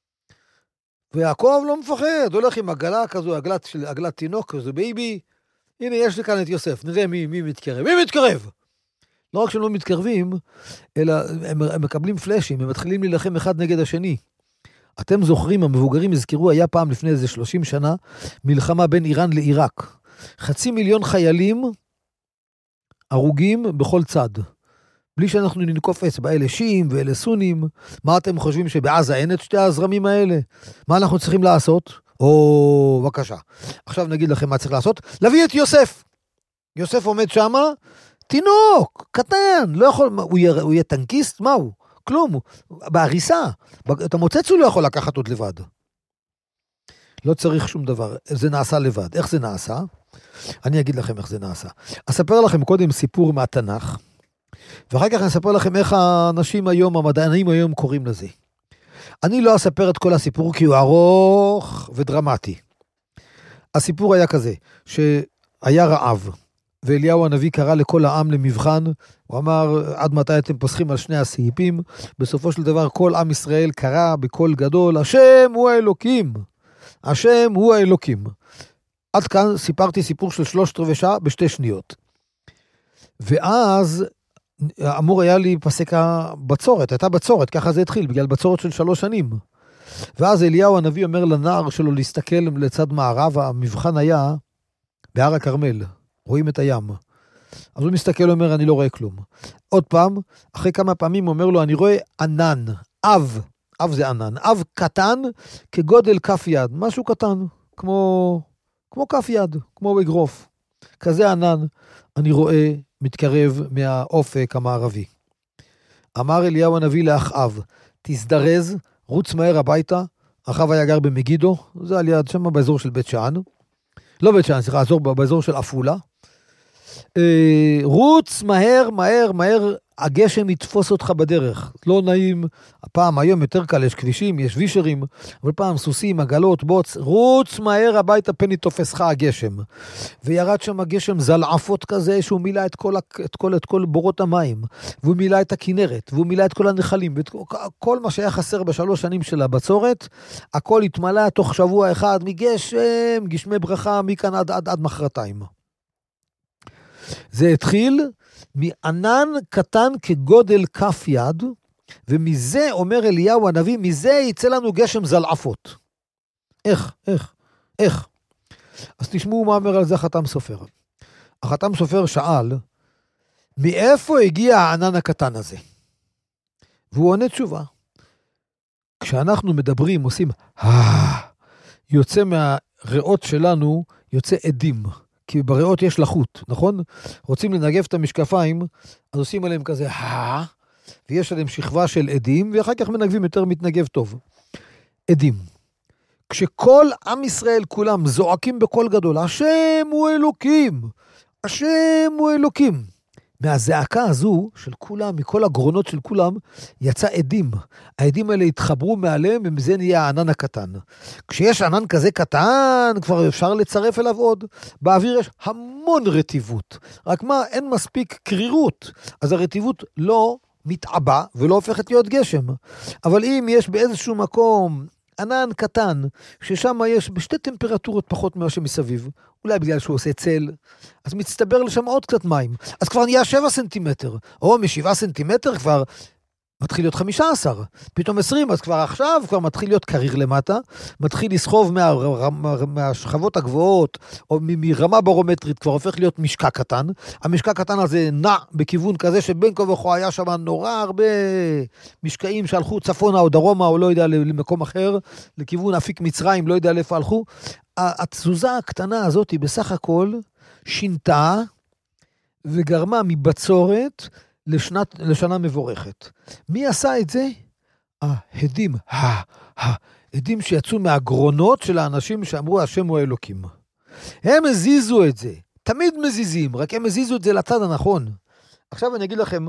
ויעקב לא מפחד, הולך עם עגלה כזו, עגלת תינוק כזו, בייבי, הנה יש לי כאן את יוסף, נראה מי מתקרב. מי מתקרב? לא רק שהם לא מתקרבים, אלא הם מקבלים פלאשים, הם מתחילים להילחם אחד נגד השני. אתם זוכרים, המבוגרים הזכירו, היה פעם לפני איזה 30 שנה, מלחמה בין איראן לעיראק. 500,000 חיילים הרוגים בכל צד. בלי שאנחנו ננקוף אצבע, אלה שיעים ואלה סונים. מה אתם חושבים שבעזה אין את שתי הזרמים האלה? מה אנחנו צריכים לעשות? בבקשה. עכשיו נגיד לכם מה צריך לעשות. להביא את יוסף. יוסף עומד שמה, תינוק, קטן, לא יכול, הוא יהיה טנקיסט? מה הוא? כלום, בעריסה. את המוצץ הוא לא יכול לקחת עוד לבד. לא צריך שום דבר, זה נעשה לבד. איך זה נעשה? אני אגיד לכם איך זה נעשה. אספר לכם קודם סיפור מהתנ"ך, ואחר כך אני אספר לכם איך האנשים היום, המדענים היום קוראים לזה. אני לא אספר את כל הסיפור כי הוא ארוך ודרמטי. הסיפור היה כזה, שהיה רעב, ואליהו הנביא קרא לכל העם למבחן, הוא אמר, עד מתי אתם פוסחים על שני הסעיפים? בסופו של דבר כל עם ישראל קרא בקול גדול, השם הוא האלוקים, השם הוא האלוקים. עד כאן סיפרתי סיפור של 3/4 שעה ב2 שניות. ואז אמור היה להיפסק הבצורת, הייתה בצורת, ככה זה התחיל, בגלל בצורת של 3 שנים. ואז אליהו הנביא אומר לנער שלו להסתכל לצד מערב, המבחן היה בהר הכרמל, רואים את הים. אז הוא מסתכל ואומר, אני לא רואה כלום. עוד פעם, אחרי כמה פעמים הוא אומר לו, אני רואה ענן, אב זה ענן, אב קטן כגודל כף יד, משהו קטן, כמו כף יד, כמו אגרוף. כזה ענן אני רואה מתקרב מהאופק המערבי. אמר אליהו הנביא לאחאב, תזדרז, רוץ מהר הביתה, אחאב היה גר במגידו, זה על יד שם באזור של בית שאן, לא בית שאן, סליחה, באזור של אפולה, רוץ מהר, הגשם יתפוס אותך בדרך, לא נעים, הפעם היום יותר קל, יש כבישים, יש וישרים, אבל פעם סוסים, עגלות, בוץ, רוץ מהר הביתה, פני תופסך הגשם, וירד שם הגשם זלעפות כזה, שהוא מילא את כל בורות המים, והוא מילא את הכנרת, והוא מילא את כל הנחלים, כל מה שהיה חסר ב3 שנים של הבצורת, הכל התמלא תוך שבוע אחד, מגשם, גשמי ברכה, מכאן עד מחרתיים. זה התחיל מענן קטן כגודל כף יד, ומזה אומר אליהו הנביא, מזה יצא לנו גשם זלעפות. איך? אז תשמעו מה אומר על זה החתם סופר. החתם סופר שאל, מאיפה הגיע הענן הקטן הזה? והוא עונה תשובה. כשאנחנו מדברים, עושים, יוצא מהריאות שלנו, יוצא עדים. כי בריאות יש לחות, נכון? רוצים לנגב את המשקפיים, אז עושים עליהם כזה, ויש עליהם שכבה של עדים, ואחר כך מנגבים יותר מתנגב טוב. עדים. כשכל עם ישראל כולם זועקים בקול גדול, השם הוא אלוקים, השם הוא אלוקים. מהזעקה הזו של כולם, מכל הגרונות של כולם, יצא עדים. העדים האלה התחברו מעליהם, ומזה נהיה הענן הקטן. כשיש ענן כזה קטן, כבר אפשר לצרף אליו עוד. באוויר יש המון רטיבות. רק מה, אין מספיק קרירות. אז הרטיבות לא מתעבה, ולא הופכת להיות גשם. אבל אם יש באיזשהו מקום ענן קטן, ששם יש בשתי טמפרטורות פחות ממה שמסביב, אולי בגלל שהוא עושה צל, אז מצטבר לשם עוד קצת מים, אז כבר נהיה 7 סנטימטר, או מ7 סנטימטר כבר מתחיל להיות 15, פתאום 20, אז כבר עכשיו כבר מתחיל להיות קריר למטה, מתחיל לסחוב מהשכבות הגבוהות, או מרמה ברומטרית, כבר הופך להיות משקע קטן, המשקע קטן הזה נע בכיוון כזה, שבין כה וכה היה שם נורא הרבה משקעים שהלכו צפונה או דרומה, או לא יודע, למקום אחר, לכיוון אפיק מצרים, לא יודע לאיפה הלכו, התזוזה הקטנה הזאת היא בסך הכל שינתה, וגרמה מבצורת, לשנה מבורכת. מי עשה את זה? העדים. העדים שיצאו מהגרונות של האנשים שאמרו השם הוא האלוקים. הם הזיזו את זה. תמיד מזיזים, רק הם הזיזו את זה לצד הנכון. עכשיו אני אגיד לכם,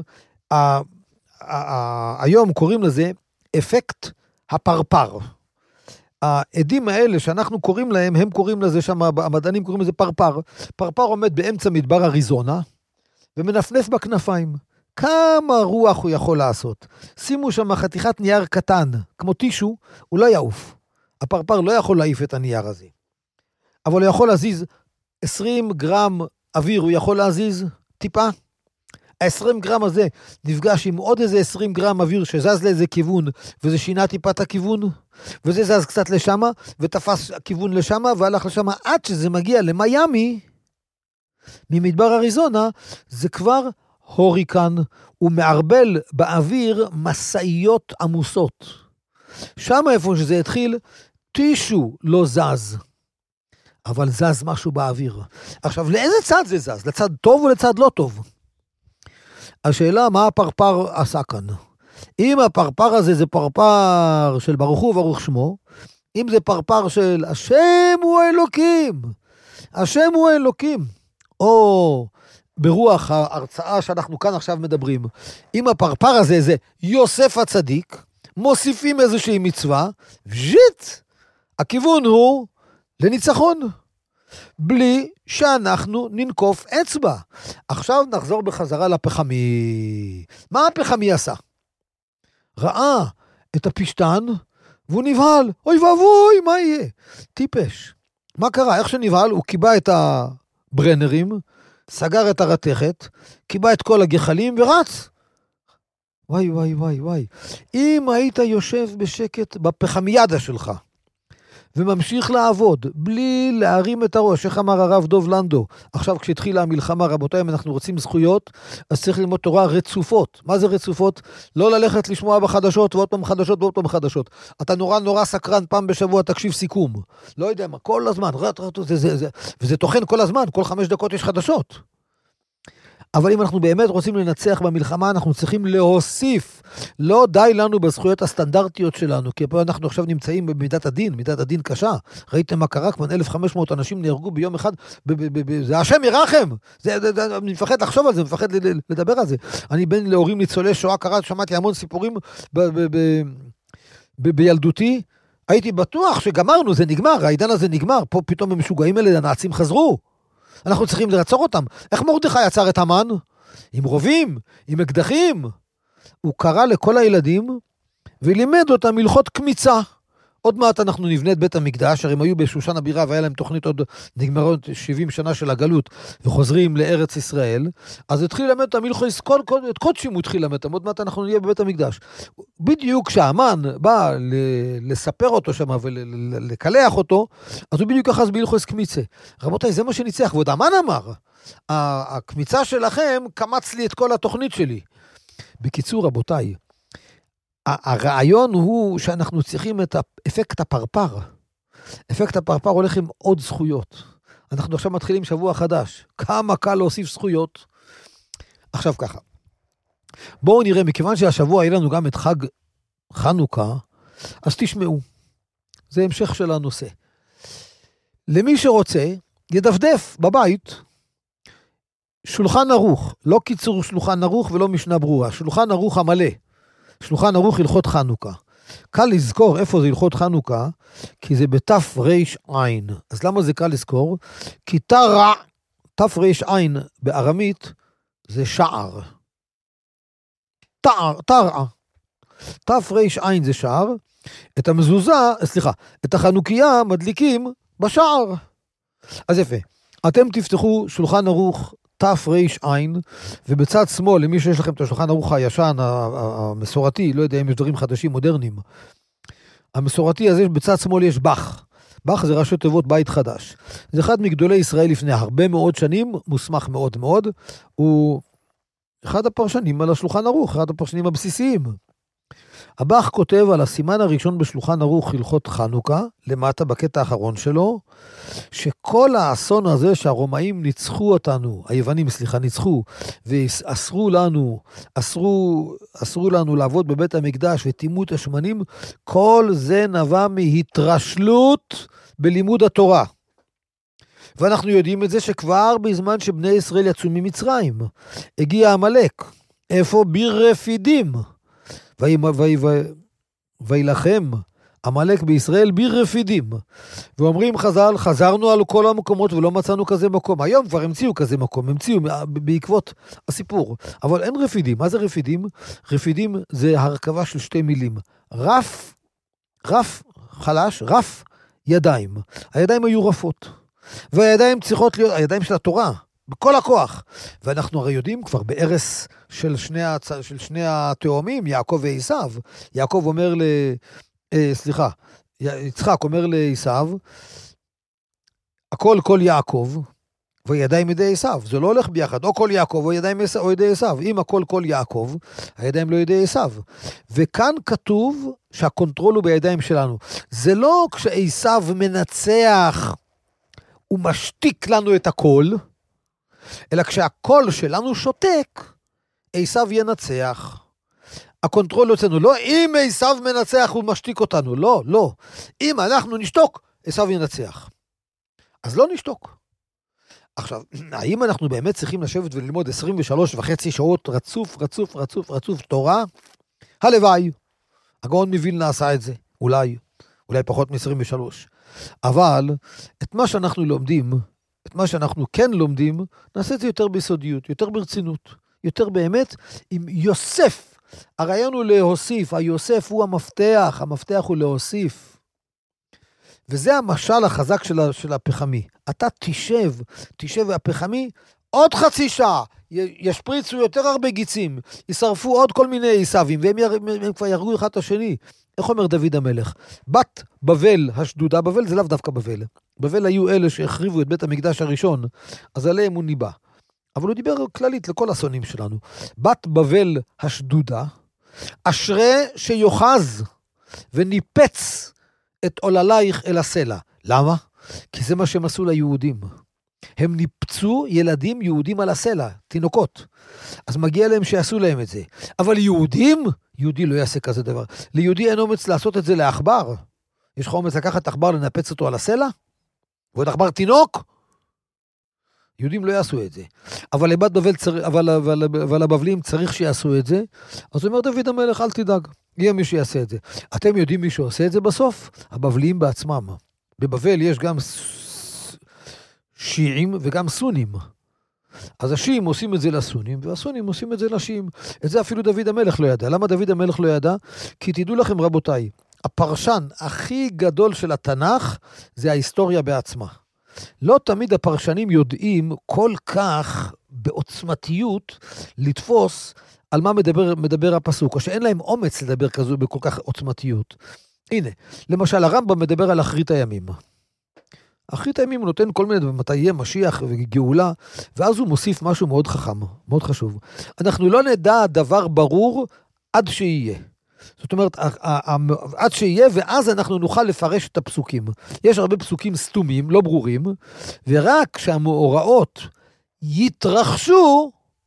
היום קוראים לזה אפקט הפרפר. העדים האלה שאנחנו קוראים להם, הם קוראים לזה שם, המדענים קוראים לזה פרפר. פרפר עומד באמצע מדבר אריזונה, ומנפנף בכנפיים. כמה רוח הוא יכול לעשות. שימו שם חתיכת נייר קטן, כמו טישו, הוא לא יעוף. הפרפר לא יכול להעיף את הנייר הזה. אבל הוא יכול להזיז 20 גרם אוויר, הוא יכול להזיז טיפה. ה-20 גרם הזה נפגש עם עוד איזה 20 גרם אוויר שזז לאיזה כיוון, וזה שינה טיפה את הכיוון, וזה זז קצת לשמה, ותפס הכיוון לשמה, והלך לשמה עד שזה מגיע למיימי, ממדבר אריזונה, זה כבר הוריקן, הוא מערבל באוויר מסעיות עמוסות. שם איפה שזה התחיל, טישו לא זז, אבל זז משהו באוויר. עכשיו, לאיזה צד זה זז? לצד טוב או לצד לא טוב? השאלה, מה הפרפר עשה כאן? אם הפרפר הזה זה פרפר של ברוך הוא ברוך שמו, אם זה פרפר של השם הוא האלוקים, השם הוא האלוקים, או ברוח ההרצאה שאנחנו כאן עכשיו מדברים, אם הפרפר הזה זה יוסף הצדיק, מוסיפים איזושהי מצווה, וז'יט, הכיוון הוא לניצחון, בלי שאנחנו ננקוף אצבע. עכשיו נחזור בחזרה לפחמי. מה הפחמי עשה? ראה את הפשטן, והוא נבהל. אוי ואבוי, מה יהיה? טיפש. מה קרה? איך שנבהל, הוא קיבע את הברנרים, סגר את הרתכת, קיבע את כל הגחלים ורץ. וואי, וואי, וואי, וואי. אם היית יושב בשקט בפחמיאדה שלך, וממשיך לעבוד, בלי להרים את הראש, איך אמר הרב דוב לנדו, עכשיו כשהתחילה המלחמה, רבותיי, אם אנחנו רוצים זכויות, אז צריך ללמוד תורה רצופות. מה זה רצופות? לא ללכת לשמוע בחדשות, ועוד פעם חדשות, ועוד פעם חדשות. אתה נורא סקרן, פעם בשבוע תקשיב סיכום. לא יודע מה, כל הזמן, וזה תוכן כל הזמן, כל 5 דקות יש חדשות. אבל אם אנחנו באמת רוצים לנצח במלחמה, אנחנו צריכים להוסיף. לא די לנו בזכויות הסטנדרטיות שלנו, כי פה אנחנו עכשיו נמצאים במידת הדין, מידת הדין קשה. ראיתם מה קרה? כבר 1,500 אנשים נהרגו ביום אחד, זה השם ירחם. אני מפחד לחשוב על זה, מפחד לדבר על זה. אני בן להורים ניצולי שואה, שמעתי המון סיפורים בילדותי. הייתי בטוח שגמרנו, זה נגמר, העידן הזה נגמר. פה פתאום הם משוגעים אלה, הנאצים חזרו. אנחנו צריכים לרצור אותם. איך מרדכי עצר את המן? עם רובים, עם אקדחים. הוא קרא לכל הילדים ולימד אותם הלכות קמיצה. עוד מעט אנחנו נבנה את בית המקדש, הרי הם היו בשושן הבירה והיה להם תוכנית עוד נגמרות 70 שנה של הגלות וחוזרים לארץ ישראל, אז התחיל ללמד אותם הלכות, את קודשים הוא התחיל ללמד אותם, עוד מעט אנחנו נהיה בבית המקדש. בדיוק כשהמן בא לספר אותו שם ולקלח אותו, אז הוא בדיוק אחז בהלכות קמיצה. רבותיי, זה מה שניצח, ועוד המן אמר, הקמיצה שלכם קמץ לי את כל התוכנית שלי. בקיצור, רבותיי, הרעיון הוא שאנחנו צריכים את אפקט הפרפר. אפקט הפרפר הולך עם עוד זכויות. אנחנו עכשיו מתחילים שבוע חדש. כמה קל להוסיף זכויות. עכשיו ככה. בואו נראה, מכיוון שהשבוע יהיה לנו גם את חג חנוכה, אז תשמעו. זה המשך של הנושא. למי שרוצה, ידפדף בבית שולחן ערוך. לא קיצור שולחן ערוך ולא משנה ברורה. שולחן ערוך המלא. שולחן ערוך הלכות חנוכה. קל לזכור איפה זה הלכות חנוכה, כי זה בתף ריש עין. אז למה זה קל לזכור? כי תף ריש עין בארמית זה שער. תרעה. תף ריש עין זה שער. את המזוזה, את החנוכיה מדליקים בשער. אז יפה. אתם תפתחו שולחן ערוך תף ריש עין, ובצד שמאל, למי שיש לכם את השולחן ערוך הישן, המסורתי, לא יודע אם יש דברים חדשים, מודרניים, המסורתי הזה, בצד שמאל יש בח. בח זה ראשי תיבות בית חדש. זה אחד מגדולי ישראל לפני הרבה מאוד שנים, מוסמך מאוד מאוד, הוא אחד הפרשנים על השולחן ערוך, אחד הפרשנים הבסיסיים. הבח כותב על הסימן הראשון בשולחן ערוך הלכות חנוכה, למטה בקטע האחרון שלו, שכל האסון הזה שהרומאים ניצחו אותנו, היוונים ניצחו, ואסרו לנו לעבוד בבית המקדש וטימות השמנים, כל זה נבע מהתרשלות בלימוד התורה. ואנחנו יודעים את זה שכבר בזמן שבני ישראל יצאו ממצרים, הגיע עמלק, איפה? ברפידים. וילחם עמלק בישראל ברפידים. ואומרים חז"ל, חזרנו על כל המקומות ולא מצאנו כזה מקום. היום כבר המציאו כזה מקום, המציאו בעקבות הסיפור. אבל אין רפידים. מה זה רפידים? רפידים זה הרכבה של 2 מילים. רף חלש, רף ידיים. הידיים היו רפות. והידיים צריכות להיות, הידיים של התורה. בכל הכוח. ואנחנו הרי יודעים כבר בערס של שני התאומים, יעקב ועשיו. יעקב אומר יצחק אומר לעשיו, הכל כל יעקב, וידיים ידי עשיו. זה לא הולך ביחד, או כל יעקב או ידיים או ידי עשיו. אם הכל כל יעקב, הידיים לא ידי עשיו. וכאן כתוב שהקונטרול הוא בידיים שלנו. זה לא כשעשיו מנצח, הוא משתיק לנו את הכל, אלא כשהקול שלנו שותק, עשיו ינצח. הקונטרול יוצאנו, לא אם עשיו מנצח הוא משתיק אותנו, לא. אם אנחנו נשתוק, עשיו ינצח. אז לא נשתוק. עכשיו, האם אנחנו באמת צריכים לשבת וללמוד 23.5 שעות רצוף תורה? הלוואי. הגאון מווילנה עשה את זה, אולי פחות מ-23. אבל את מה שאנחנו לומדים, את מה שאנחנו כן לומדים, נעשה את זה יותר ביסודיות, יותר ברצינות, יותר באמת עם יוסף. הרעיון הוא להוסיף, היוסף הוא המפתח הוא להוסיף. וזה המשל החזק של הפחמי. אתה תשב, והפחמי עוד חצי שעה, ישפריצו יותר הרבה גיצים, ישרפו עוד כל מיני עיסבים, והם כבר ירגו אחד את השני. איך אומר דוד המלך? בת בבל השדודה, בבל זה לאו דווקא בבל. בבל היו אלה שהחריבו את בית המקדש הראשון, אז עליהם הוא ניבא. אבל הוא דיבר כללית לכל השונאים שלנו. בת בבל השדודה, אשרי שיוחז וניפץ את עוללייך אל הסלע. למה? כי זה מה שהם עשו ליהודים. הם ניפצו ילדים יהודים על הסלע, תינוקות. אז מגיע להם שיעשו להם את זה. אבל יהודים, יהודי לא יעשה כזה דבר. ליהודי אין אומץ לעשות את זה לעכבר. יש לך אומץ לקחת עכבר לנפץ אותו על הסלע? ועוד עכבר תינוק? יהודים לא יעשו את זה. אבל לבת בבל אבל הבבלים צריך שיעשו את זה. אז אומר דוד המלך, אל תדאג, יהיה מי שיעשה את זה. אתם יודעים מי שעושה את זה בסוף? הבבלים בעצמם. בבבל יש גם שיעים וגם סונים. אז השיעים עושים את זה לסונים, והסונים עושים את זה לשיעים. את זה אפילו דוד המלך לא ידע. למה דוד המלך לא ידע? כי תדעו לכם רבותיי, הפרשן הכי גדול של התנ"ך זה ההיסטוריה בעצמה. לא תמיד הפרשנים יודעים כל כך בעוצמתיות לתפוס על מה מדבר הפסוק, או שאין להם אומץ לדבר כזו בכל כך עוצמתיות. הנה, למשל הרמב"ם מדבר על אחרית הימים. אחרית הימים הוא נותן כל מיני, מתי יהיה משיח וגאולה, ואז הוא מוסיף משהו מאוד חכם, מאוד חשוב. אנחנו לא נדע דבר ברור עד שיהיה. זאת אומרת, עד שיהיה, ואז אנחנו נוכל לפרש את הפסוקים. יש הרבה פסוקים סתומים, לא ברורים, ורק כשהמאורעות יתרחשו,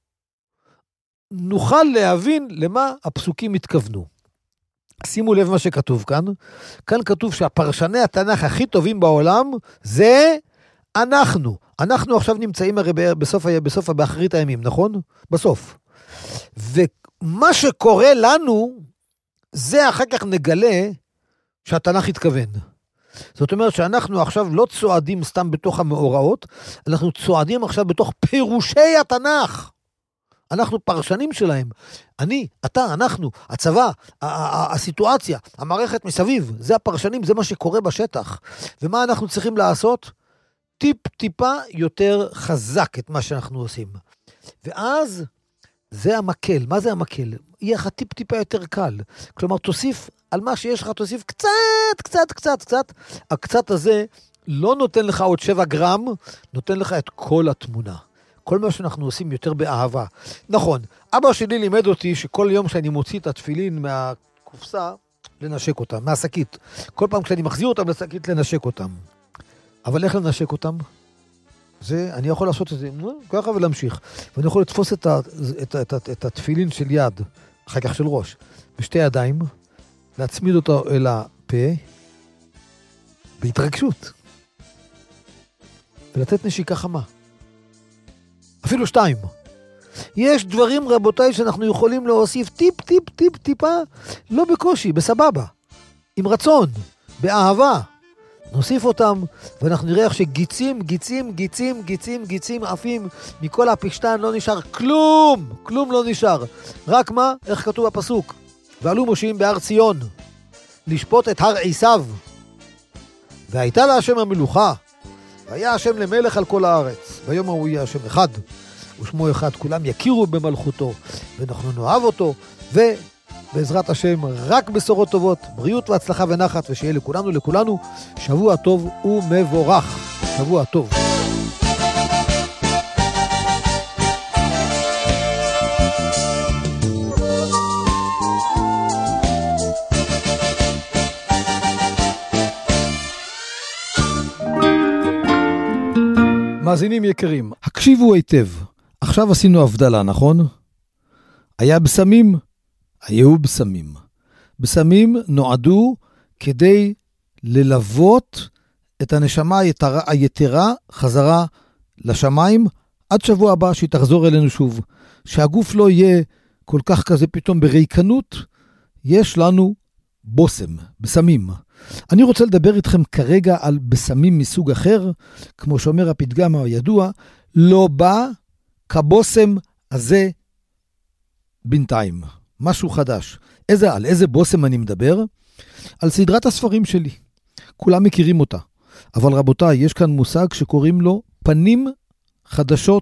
נוכל להבין למה הפסוקים התכוונו. שימו לב מה שכתוב כאן. כאן כתוב שהפרשני התנ"ך הכי טובים בעולם זה אנחנו. אנחנו עכשיו נמצאים הרי בסוף באחרית הימים, נכון? בסוף. ומה שקורה לנו, זה אחר כך נגלה שהתנ"ך התכוון. זאת אומרת שאנחנו עכשיו לא צועדים סתם בתוך המאורעות, אנחנו צועדים עכשיו בתוך פירושי התנ"ך. אנחנו פרשנים שלהם. אני, אתה, אנחנו, הצבא, הסיטואציה, המערכת מסביב, זה הפרשנים, זה מה שקורה בשטח. ומה אנחנו צריכים לעשות? טיפה יותר חזק את מה שאנחנו עושים. ואז זה המקל. מה זה המקל? יהיה לך טיפה יותר קל. כלומר, תוסיף על מה שיש לך, תוסיף קצת. הקצת הזה לא נותן לך עוד 7 גרם, נותן לך את כל התמונה. כל מה שאנחנו עושים יותר באהבה. נכון, אבא שלי לימד אותי שכל יום שאני מוציא את התפילין מהקופסה, לנשק אותם, מהשקית. כל פעם כשאני מחזיר אותם לשקית, לנשק אותם. אבל איך לנשק אותם? אני יכול לעשות את זה ככה ולהמשיך. ואני יכול לתפוס את התפילין של יד, אחר כך של ראש, בשתי ידיים, להצמיד אותו אל הפה, בהתרגשות. ולתת נשיקה חמה. אפילו 2. יש דברים רבותיי שאנחנו יכולים להוסיף טיפה, לא בקושי, בסבבה, עם רצון, באהבה. נוסיף אותם, ואנחנו נראה איך שגיצים עפים, מכל הפשטן לא נשאר כלום לא נשאר. רק מה? איך כתוב בפסוק? ועלו מושיעים בהר ציון, לשפוט את הר עשיו. והייתה להשם המלוכה, והיה השם למלך על כל הארץ. ביום ההוא יהיה השם אחד, ושמו אחד, כולם יכירו במלכותו, ואנחנו נאהב אותו, ובעזרת השם רק בשורות טובות, בריאות והצלחה ונחת, ושיהיה לכולנו שבוע טוב ומבורך. שבוע טוב. מאזינים יקרים, הקשיבו היטב. עכשיו עשינו הבדלה, נכון? היה בסמים, היו בסמים. בסמים נועדו כדי ללוות את הנשמה היתרה חזרה לשמיים, עד שבוע הבא שהיא תחזור אלינו שוב. שהגוף לא יהיה כל כך כזה פתאום בריקנות, יש לנו בוסם, בסמים. אני רוצה לדבר איתכם כרגע על בסמים מסוג אחר, כמו שאומר הפתגם הידוע, לא בא כבוסם הזה בינתיים. משהו חדש. על איזה בוסם אני מדבר? על סדרת הספרים שלי. כולם מכירים אותה. אבל רבותיי, יש כאן מושג שקוראים לו פנים חדשות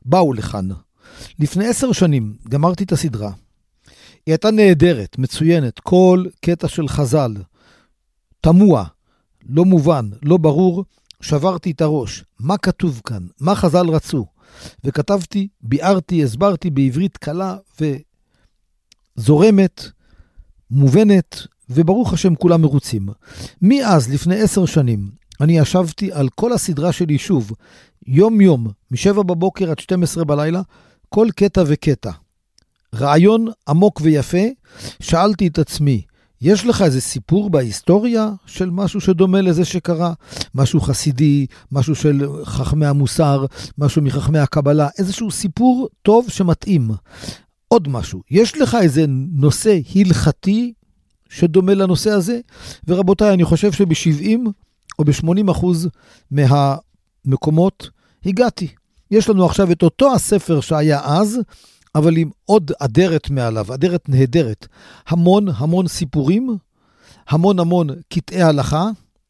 באו לכאן. לפני 10 שנים גמרתי את הסדרה. היא הייתה נהדרת, מצוינת, כל קטע של חז"ל, תמוה, לא מובן, לא ברור, שברתי את הראש. מה כתוב כאן? מה חז"ל רצו? וכתבתי, ביארתי, הסברתי בעברית קלה וזורמת, מובנת, וברוך השם כולם מרוצים. מאז, לפני 10 שנים, אני ישבתי על כל הסדרה שלי שוב, יום יום, מ7 בבוקר עד 12 בלילה, כל קטע וקטע. רעיון עמוק ויפה, שאלתי את עצמי, יש לך איזה סיפור בהיסטוריה של משהו שדומה לזה שקרה? משהו חסידי, משהו של חכמי המוסר, משהו מחכמי הקבלה, איזשהו סיפור טוב שמתאים. עוד משהו, יש לך איזה נושא הלכתי שדומה לנושא הזה? ורבותיי, אני חושב שב-70 או ב-80% מהמקומות הגעתי. יש לנו עכשיו את אותו הספר שהיה אז, אבל עם עוד אדרת מעליו, אדרת נהדרת. המון סיפורים, המון קטעי הלכה,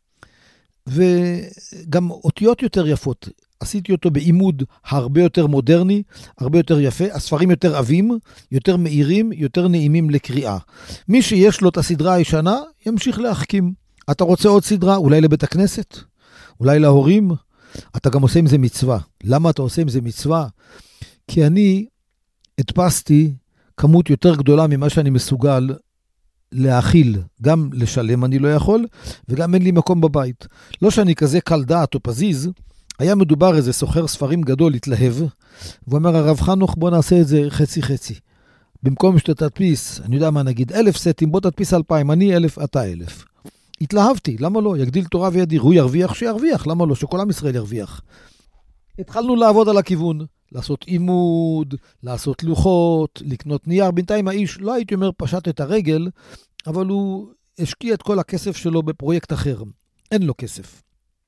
וגם אותיות יותר יפות. עשיתי אותו בעימוד הרבה יותר מודרני, הרבה יותר יפה, הספרים יותר עבים, יותר מהירים, יותר נעימים לקריאה. מי שיש לו את הסדרה הישנה, ימשיך להחכים. אתה רוצה עוד סדרה? אולי לבית הכנסת? אולי להורים? אתה גם עושה עם זה מצווה. למה אתה עושה עם זה מצווה? כי אני הדפסתי כמות יותר גדולה ממה שאני מסוגל להאכיל, גם לשלם אני לא יכול, וגם אין לי מקום בבית. לא שאני כזה קל דעת או פזיז, היה מדובר איזה סוחר ספרים גדול התלהב, והוא אומר, הרב חנוך, בוא נעשה את זה חצי. במקום שתדפיס, אני יודע מה נגיד, 1,000 סטים, בוא תדפיס 2,000, אני 1,000, אתה 1,000. התלהבתי, למה לא? יגדיל תורה וידיר, הוא ירוויח, שירוויח, למה לא? שכל עם ישראל ירוויח. התחלנו לעבוד על הכיוון, לעשות עימוד, לעשות לוחות, לקנות נייר. בינתיים האיש, לא הייתי אומר פשט את הרגל, אבל הוא השקיע את כל הכסף שלו בפרויקט אחר. אין לו כסף.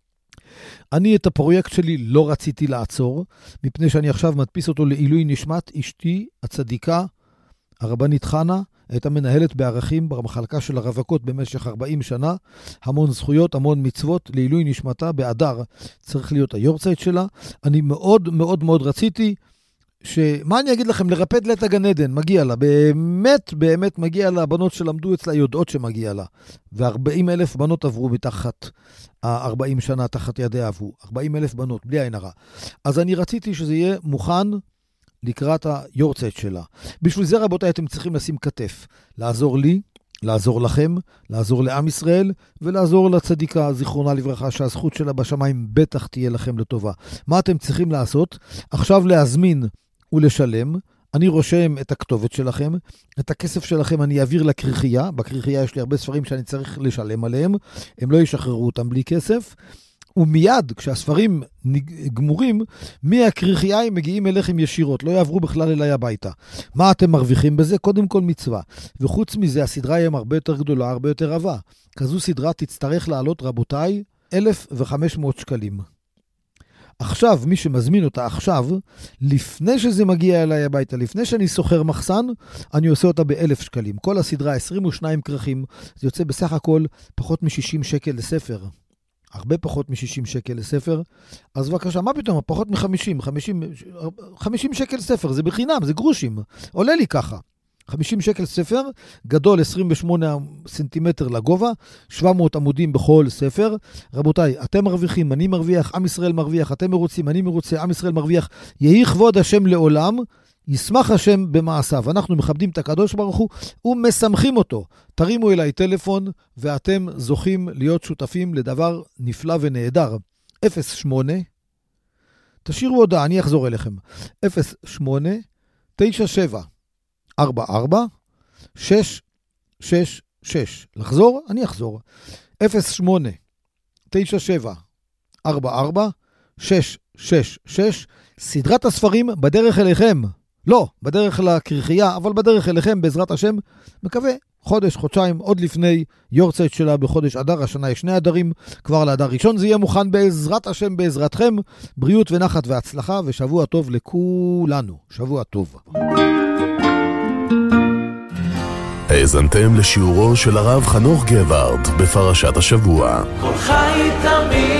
אני את הפרויקט שלי לא רציתי לעצור, מפני שאני עכשיו מדפיס אותו לעילוי נשמת אשתי הצדיקה, הרבנית חנה, הייתה מנהלת בערכים במחלקה של הרווקות במשך 40 שנה, המון זכויות, המון מצוות, לעילוי נשמתה, באדר צריך להיות היורצייט שלה. אני מאוד רציתי, מה אני אגיד לכם, לרפד לה את הגן עדן, מגיע לה, באמת מגיע לה, הבנות שלמדו אצלה יודעות שמגיע לה, ו40,000 בנות עברו מתחת, 40 שנה תחת ידי עברו, 40,000 בנות, בלי עין הרע. אז אני רציתי שזה יהיה מוכן, לקראת היורצייט שלה. בשביל זה רבותיי אתם צריכים לשים כתף, לעזור לי, לעזור לכם, לעזור לעם ישראל, ולעזור לצדיקה, זיכרונה לברכה, שהזכות שלה בשמיים בטח תהיה לכם לטובה. מה אתם צריכים לעשות? עכשיו להזמין ולשלם, אני רושם את הכתובת שלכם, את הכסף שלכם אני אעביר לקריחייה, בקריחייה יש לי הרבה ספרים שאני צריך לשלם עליהם, הם לא ישחררו אותם בלי כסף, ומיד כשהספרים גמורים, מהקריחייה הם מגיעים אליכם ישירות, לא יעברו בכלל אליי הביתה. מה אתם מרוויחים בזה? קודם כל מצווה. וחוץ מזה, הסדרה היא הרבה יותר גדולה, הרבה יותר רבה. כזו סדרה תצטרך לעלות, רבותיי, 1,500 שקלים. עכשיו, מי שמזמין אותה עכשיו, לפני שזה מגיע אליי הביתה, לפני שאני סוחר מחסן, אני עושה אותה ב1,000 שקלים. כל הסדרה, 22 כרכים, זה יוצא בסך הכל פחות מ-60 שקל לספר. הרבה פחות מ-60 שקל לספר, אז בבקשה, מה פתאום? פחות מ-50, 50 שקל ספר, זה בחינם, זה גרושים, עולה לי ככה. 50 שקל ספר, גדול 28 סנטימטר לגובה, 700 עמודים בכל ספר. רבותיי, אתם מרוויחים, אני מרוויח, עם ישראל מרוויח, אתם מרוצים, אני מרוצה, עם ישראל מרוויח, יהי כבוד השם לעולם, ישמח השם במעשיו. אנחנו מכבדים את הקדוש ברוך הוא ומשמחים אותו. תרימו אליי טלפון ואתם זוכים להיות שותפים לדבר נפלא ונהדר. 08, תשאירו הודעה, אני אחזור אליכם. 08 97 44 666. לחזור? אני אחזור. 08 97 44 666. סדרת הספרים בדרך אליכם. לא, בדרך לקריחייה, אבל בדרך אליכם בעזרת השם, מקווה, חודש, חודשיים, עוד לפני יורצייט שלה בחודש אדר, השנה יש 2 אדרים, כבר לאדר ראשון זה יהיה מוכן בעזרת השם, בעזרתכם, בריאות ונחת והצלחה, ושבוע טוב לכולנו, שבוע טוב. האזנתם לשיעורו של הרב חנוך גבארד בפרשת השבוע. כל חי תמיד